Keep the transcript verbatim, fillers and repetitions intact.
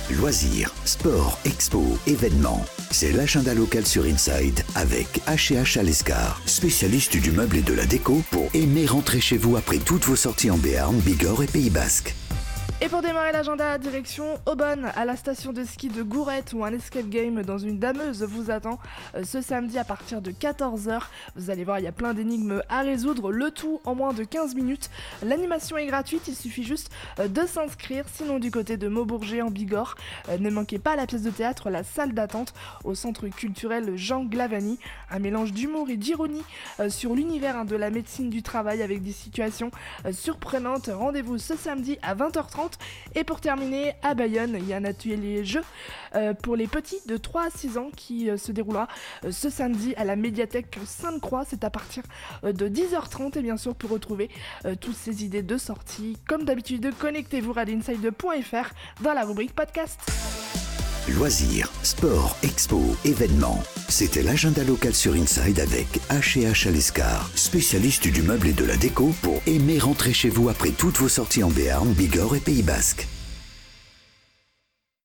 Loisirs, sport, expo, événements. C'est l'agenda local sur Inside avec H et H Alescar, spécialiste du meuble et de la déco pour aimer rentrer chez vous après toutes vos sorties en Béarn, Bigorre et Pays Basque. Et pour démarrer l'agenda, direction Aubonne, à la station de ski de Gourette où un escape game dans une dameuse vous attend euh, ce samedi à partir de quatorze heures. Vous allez voir, il y a plein d'énigmes à résoudre, le tout en moins de quinze minutes. L'animation est gratuite, il suffit juste euh, de s'inscrire. Sinon, du côté de Maubourget en Bigorre, euh, ne manquez pas la pièce de théâtre La Salle d'attente au centre culturel Jean Glavani. Un mélange d'humour et d'ironie euh, sur l'univers hein, de la médecine du travail avec des situations euh, surprenantes. Rendez-vous ce samedi à vingt heures trente. Et pour terminer, à Bayonne, il y a un atelier jeu euh, pour les petits de trois à six ans qui euh, se déroulera euh, ce samedi à la médiathèque Sainte-Croix. C'est à partir euh, de dix heures trente et bien sûr pour retrouver euh, toutes ces idées de sortie. Comme d'habitude, connectez-vous à radinside point f r dans la rubrique podcast. Loisirs, sport, expo, événements. C'était l'agenda local sur Inside avec H et H Alescar, spécialiste du meuble et de la déco pour aimer rentrer chez vous après toutes vos sorties en Béarn, Bigorre et Pays Basque.